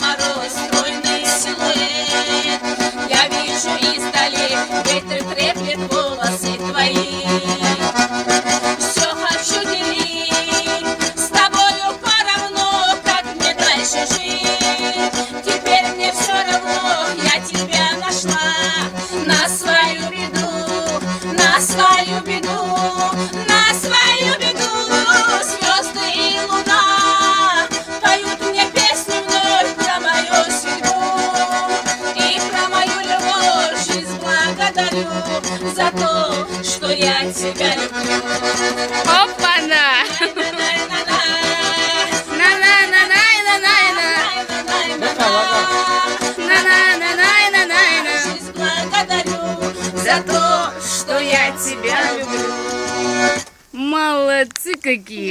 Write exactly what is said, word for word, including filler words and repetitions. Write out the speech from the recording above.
мороз, стройный силуэт. Я вижу издали, ветер треплет волосы твои. Все хочу делить с тобою поровну, как мне дальше жить. Теперь мне все равно, я тебя нашла. На свою беду, на свою беду, на свою беду. Звезды и луна поют мне песню вновь про мою судьбу и про мою любовь. Жизнь благодарю за то, что я тебя люблю. Опа-на! Жизнь благодарю за то, что я тебя люблю. Молодцы какие!